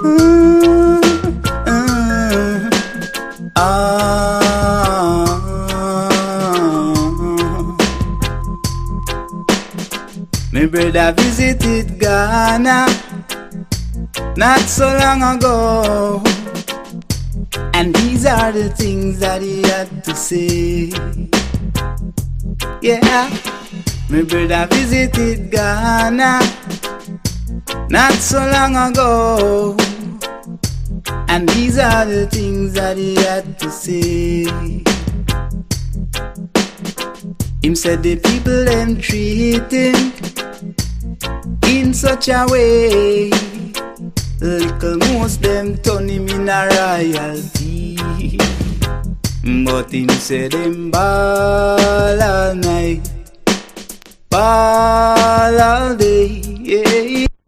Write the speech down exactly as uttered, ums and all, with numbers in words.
Uh, uh, ah. My brother visited Ghana not so long ago, and these are the things that he had to say. Yeah, my brother visited Ghana not so long ago, and these are the things that he had to say. Him said the people them treat him in such a way, little most them turn him in a royalty. But him said him ball all night, ball all day, yeah.